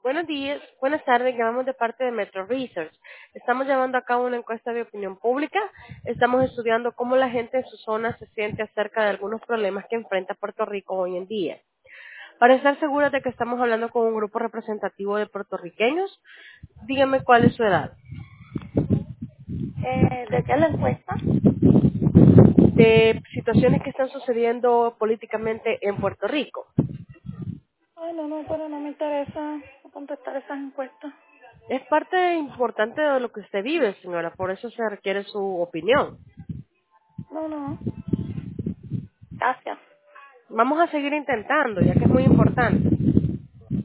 Buenos días, buenas tardes, llamamos de parte de Metro Research. Estamos llevando a cabo una encuesta de opinión pública. Estamos estudiando cómo la gente en su zona se siente acerca de algunos problemas que enfrenta Puerto Rico hoy en día. Para estar seguros de que estamos hablando con un grupo representativo de puertorriqueños, dígame cuál es su edad. ¿De qué es la encuesta? De situaciones que están sucediendo políticamente en Puerto Rico. Ay, no, pero no me interesa contestar esas encuestas. Es parte importante de lo que usted vive, señora, por eso se requiere su opinión. No, gracias. Vamos a seguir intentando, ya que es muy importante.